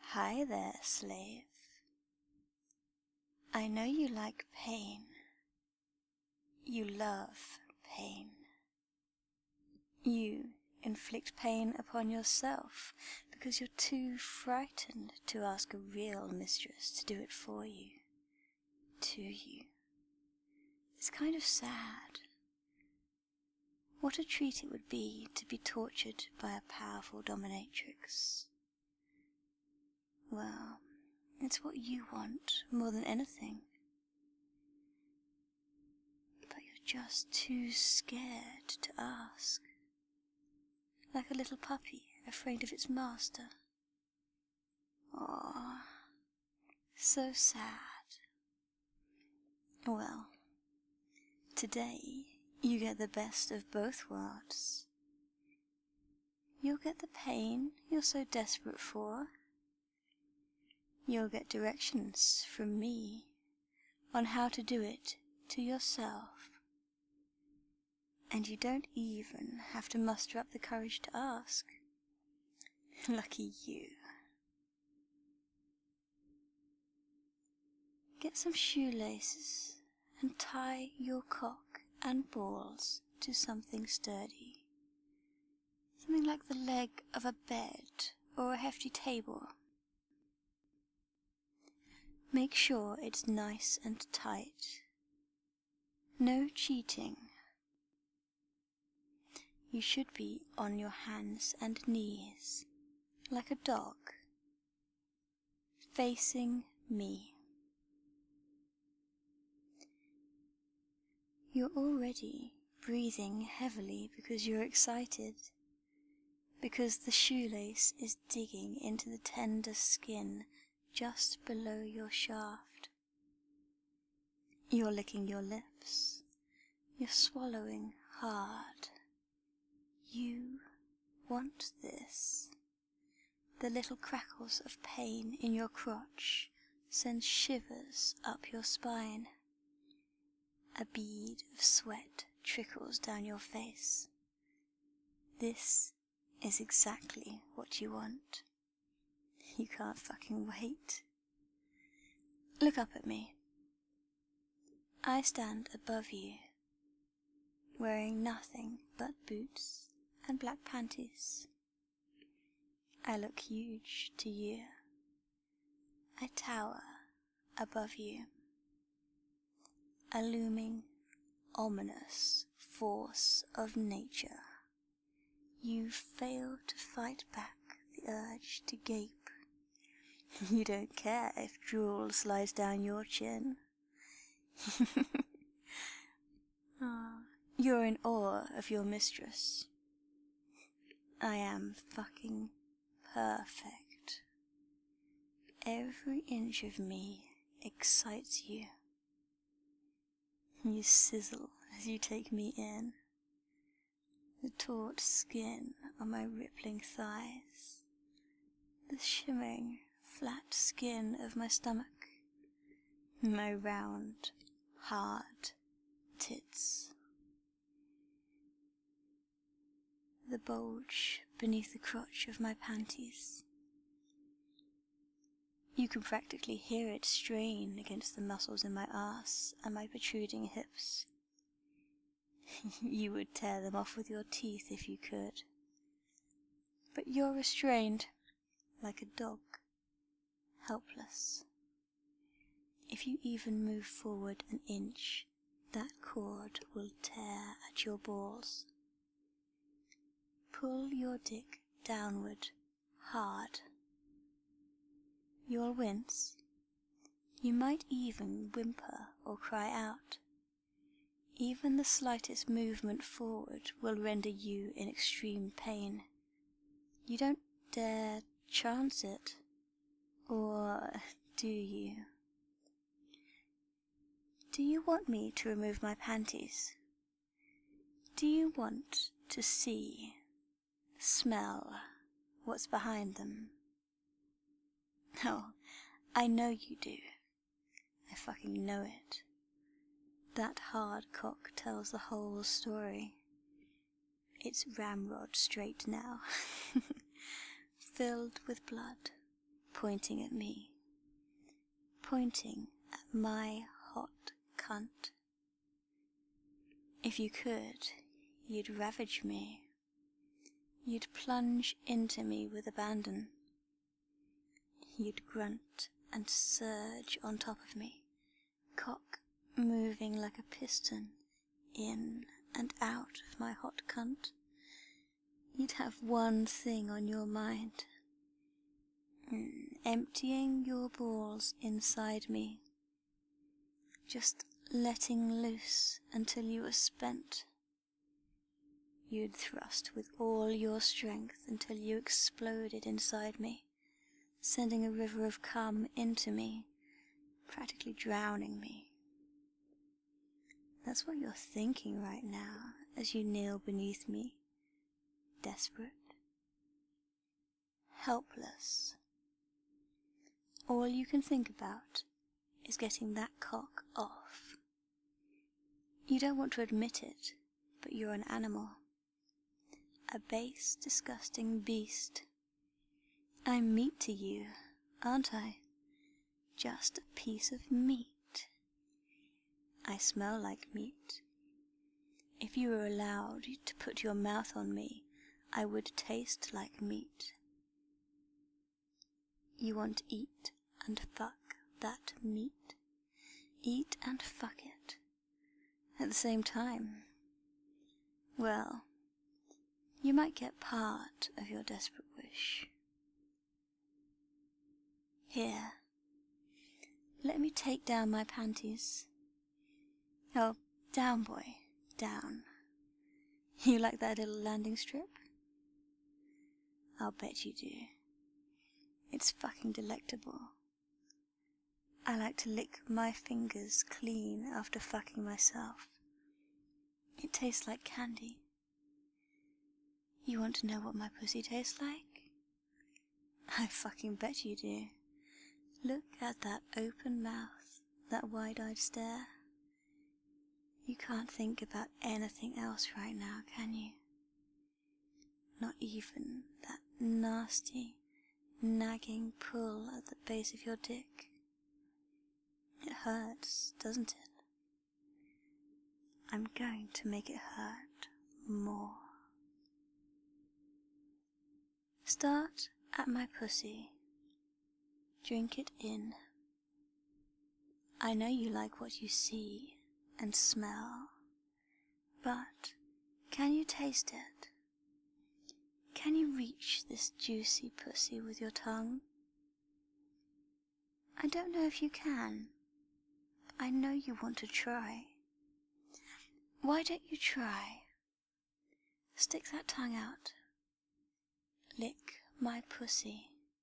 Hi there, slave. I know you like pain. You love pain. You inflict pain upon yourself because you're too frightened to ask a real mistress to do it for you. To you. It's kind of sad. What a treat it would be to be tortured by a powerful dominatrix. Well, it's what you want more than anything. But you're just too scared to ask. Like a little puppy afraid of its master. Aww, so sad. Well, today you get the best of both worlds. You'll get the pain you're so desperate for. You'll get directions from me on how to do it to yourself. And you don't even have to muster up the courage to ask. Lucky you. Get some shoelaces and tie your cock and balls to something sturdy. Something like the leg of a bed or a hefty table. Make sure it's nice and tight. No cheating. You should be on your hands and knees, like a dog, facing me. You're already breathing heavily because you're excited, because the shoelace is digging into the tender skin just below your shaft. You're licking your lips. You're swallowing hard. You want this. The little crackles of pain in your crotch send shivers up your spine. A bead of sweat trickles down your face. This is exactly what you want. You can't fucking wait. Look up at me. I stand above you, wearing nothing but boots and black panties. I look huge to you. I tower above you. A looming, ominous force of nature. You fail to fight back the urge to gape. You don't care if drool slides down your chin. You're in awe of your mistress. I am fucking perfect. Every inch of me excites you. You sizzle as you take me in. The taut skin on my rippling thighs. The shimmering, flat skin of my stomach. My round, hard tits. The bulge beneath the crotch of my panties. You can practically hear it strain against the muscles in my ass and my protruding hips. You would tear them off with your teeth if you could. But you're restrained, like a dog, helpless. If you even move forward an inch, that cord will tear at your balls. Pull your dick downward, hard. You'll wince. You might even whimper or cry out. Even the slightest movement forward will render you in extreme pain. You don't dare chance it, or do you? Do you want me to remove my panties? Do you want to see, smell what's behind them? Oh, I know you do. I fucking know it. That hard cock tells the whole story. It's ramrod straight now, filled with blood, pointing at me, pointing at my hot cunt. If you could, you'd ravage me. You'd plunge into me with abandon. You'd grunt and surge on top of me, cock moving like a piston in and out of my hot cunt. You'd have one thing on your mind, emptying your balls inside me, just letting loose until you were spent. You'd thrust with all your strength until you exploded inside me, sending a river of cum into me, practically drowning me. That's what you're thinking right now as you kneel beneath me, desperate, helpless. All you can think about is getting that cock off. You don't want to admit it, but you're an animal. A base, disgusting beast. I'm meat to you, aren't I? Just a piece of meat. I smell like meat. If you were allowed to put your mouth on me, I would taste like meat. You want to eat and fuck that meat? Eat and fuck it at the same time. Well, you might get part of your desperate wish. Here, let me take down my panties. Oh, down, boy, down. You like that little landing strip? I'll bet you do. It's fucking delectable. I like to lick my fingers clean after fucking myself. It tastes like candy. You want to know what my pussy tastes like? I fucking bet you do. Look at that open mouth, that wide-eyed stare. You can't think about anything else right now, can you? Not even that nasty, nagging pull at the base of your dick. It hurts, doesn't it? I'm going to make it hurt more. Start at my pussy. Drink it in. I know you like what you see and smell, but can you taste it? Can you reach this juicy pussy with your tongue? I don't know if you can. I know you want to try. Why don't you try? Stick that tongue out. Lick my pussy.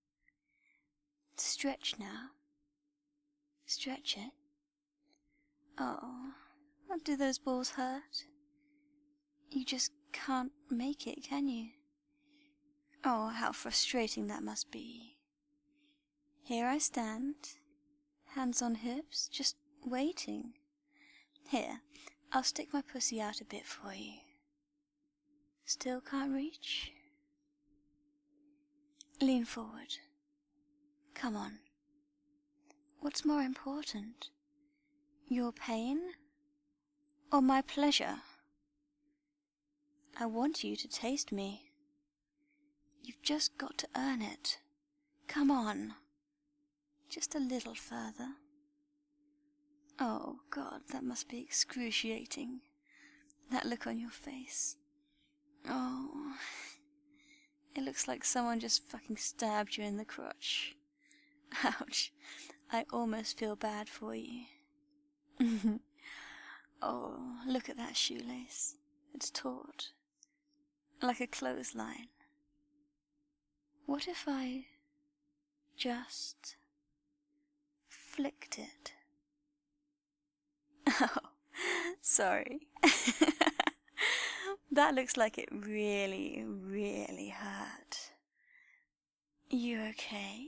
Stretch now. Stretch it. Oh, do those balls hurt? You just can't make it, can you? Oh, how frustrating that must be. Here I stand, hands on hips, just waiting. Here, I'll stick my pussy out a bit for you. Still can't reach? Lean forward. Come on. What's more important? Your pain or my pleasure? I want you to taste me. You've just got to earn it. Come on. Just a little further. Oh, God, that must be excruciating. That look on your face. Oh, it looks like someone just fucking stabbed you in the crotch. Ouch. I almost feel bad for you. Oh, look at that shoelace. It's taut. Like a clothesline. What if I just flicked it? Oh, sorry. That looks like it really, really hurt. You okay?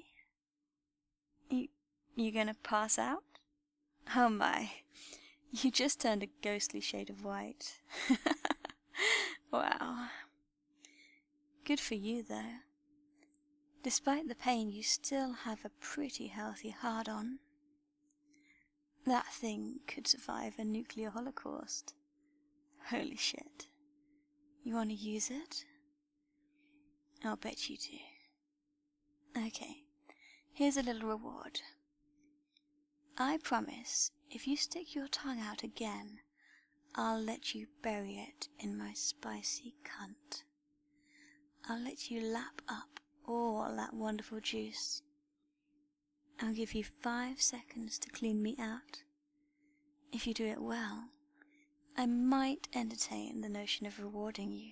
You gonna pass out? Oh my, you just turned a ghostly shade of white. Wow. Good for you, though. Despite the pain, you still have a pretty healthy hard-on. That thing could survive a nuclear holocaust. Holy shit. You want to use it? I'll bet you do. Okay, here's a little reward. I promise, if you stick your tongue out again, I'll let you bury it in my spicy cunt. I'll let you lap up all that wonderful juice. I'll give you 5 seconds to clean me out. If you do it well, I might entertain the notion of rewarding you.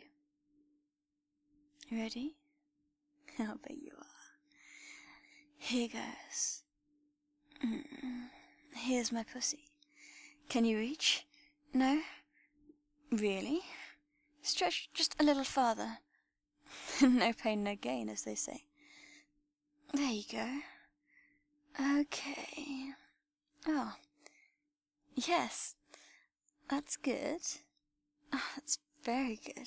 Ready? I'll bet you are. Here goes. Here's my pussy. Can you reach? No? Really? Stretch just a little farther. No pain, no gain, as they say. There you go. Okay. Oh. Yes. That's good. Oh, that's very good.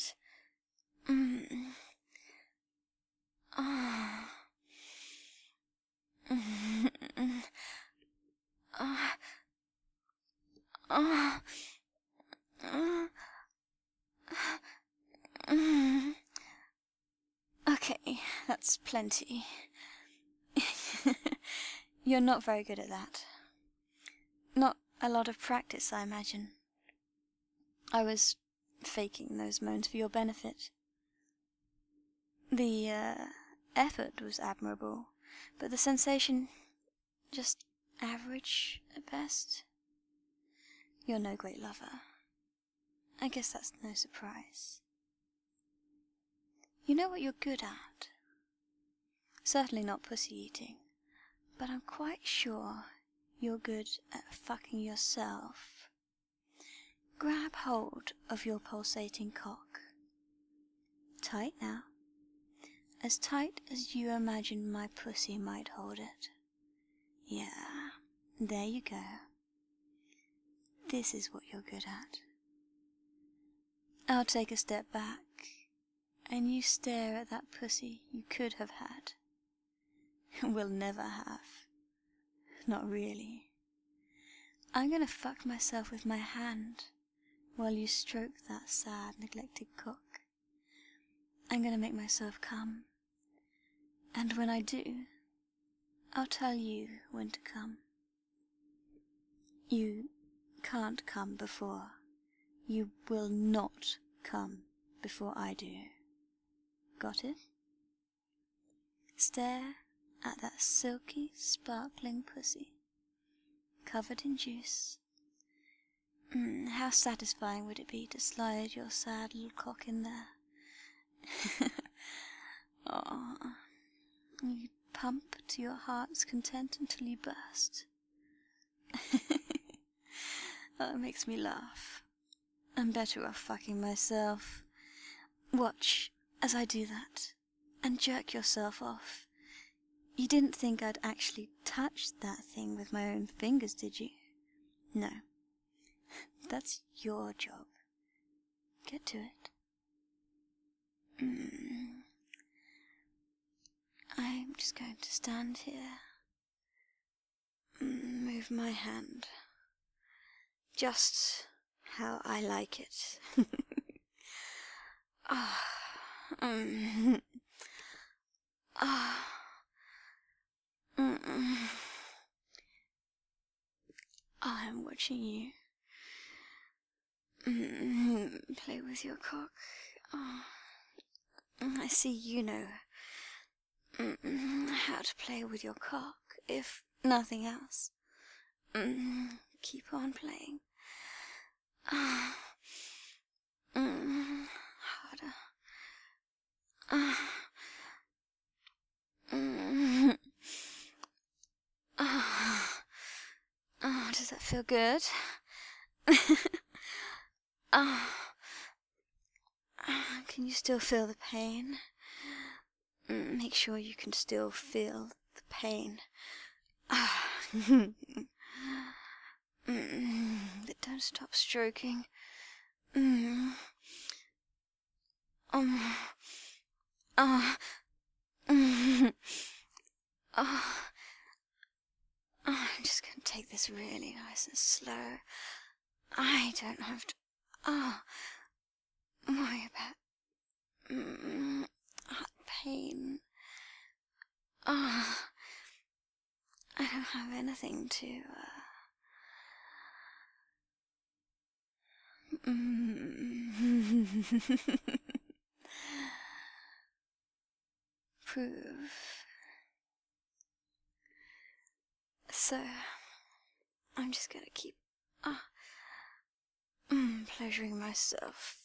Oh. Okay, that's plenty. You're not very good at that. Not a lot of practice, I imagine. I was faking those moans for your benefit. The effort was admirable, but the sensation just average at best. You're no great lover. I guess that's no surprise. You know what you're good at? Certainly not pussy eating, but I'm quite sure you're good at fucking yourself. Grab hold of your pulsating cock. Tight now. As tight as you imagine my pussy might hold it. Yeah, there you go. This is what you're good at. I'll take a step back, and you stare at that pussy you could have had. Will never have. Not really. I'm gonna fuck myself with my hand while you stroke that sad, neglected cock. I'm gonna make myself come. And when I do, I'll tell you when to come. You can't come before. You will not come before I do. Got it? Stare at that silky, sparkling pussy, covered in juice. How satisfying would it be to slide your sad little cock in there? Oh, you pump to your heart's content until you burst. Oh, it makes me laugh. I'm better off fucking myself. Watch as I do that, and jerk yourself off. You didn't think I'd actually touched that thing with my own fingers, did you? No. That's your job. Get to it. I'm just going to stand here. Move my hand. Just how I like it. I'm watching you. Play with your cock. I see you know how to play with your cock, if nothing else. Keep on playing. Harder. Oh, does that feel good? Can you still feel the pain? Make sure you can still feel the pain. But don't stop stroking. Oh, I'm just going to take this really nice and slow. I don't have to worry about heart pain. I don't have anything to prove. So I'm just gonna keep pleasuring myself.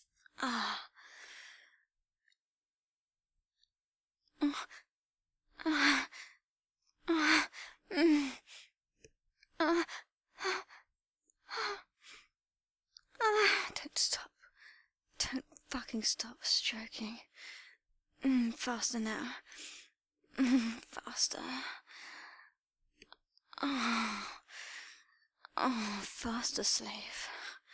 Don't stop. Don't fucking stop stroking. Faster now. Faster. Faster, slave.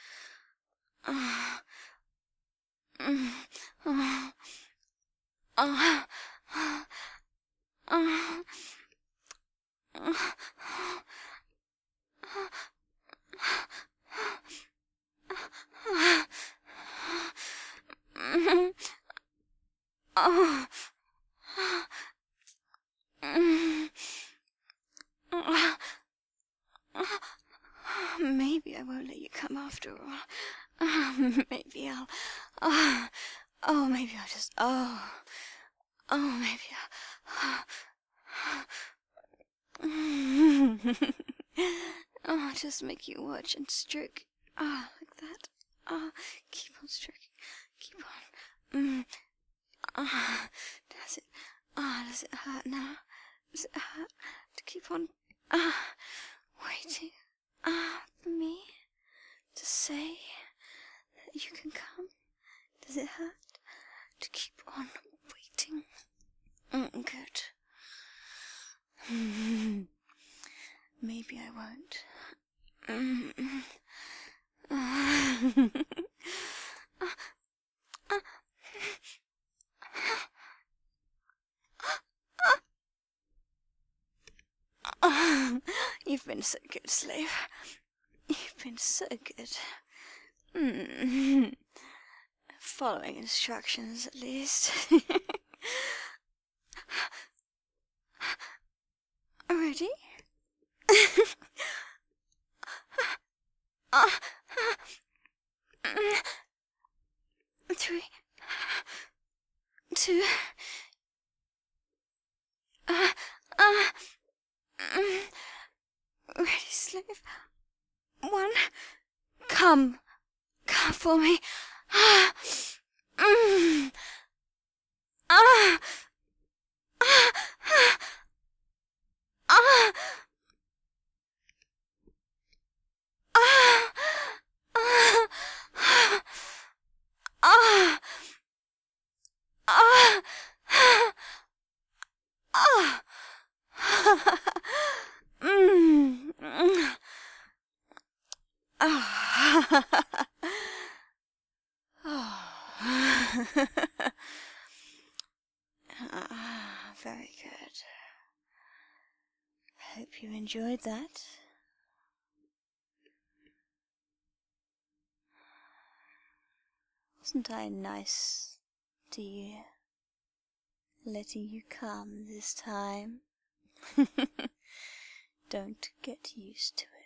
Maybe I won't let you come after all. Maybe I'll. Maybe I'll just. Maybe I'll just make you watch and stroke. Like that. Keep on stroking. Keep on. Does it hurt now? Does it hurt to keep on waiting for me to say that you can come? Does it hurt to keep on waiting? Good. Maybe I won't. You've been so good, slave. You've been so good. Following instructions, at least. Ready? 3, 2. Ready, slave? 1. Come for me. Very good. Hope you enjoyed that. Wasn't I nice to you? Letting you come this time? Don't get used to